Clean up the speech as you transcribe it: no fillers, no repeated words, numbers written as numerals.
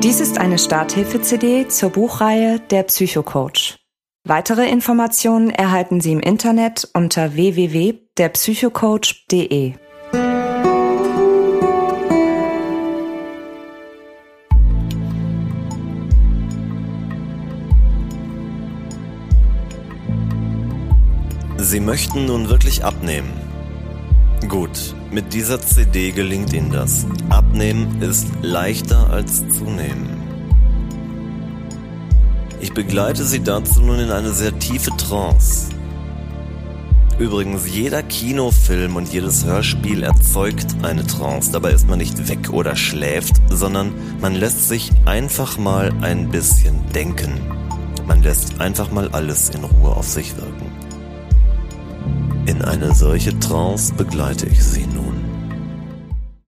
Dies ist eine Starthilfe-CD zur Buchreihe Der Psychocoach. Weitere Informationen erhalten Sie im Internet unter www.derpsychocoach.de. Sie möchten nun wirklich abnehmen? Gut, mit dieser CD gelingt Ihnen das. Abnehmen ist leichter als zunehmen. Ich begleite Sie dazu nun in eine sehr tiefe Trance. Übrigens, jeder Kinofilm und jedes Hörspiel erzeugt eine Trance. Dabei ist man nicht weg oder schläft, sondern man lässt sich einfach mal ein bisschen denken. Man lässt einfach mal alles in Ruhe auf sich wirken. In eine solche Trance begleite ich Sie nun.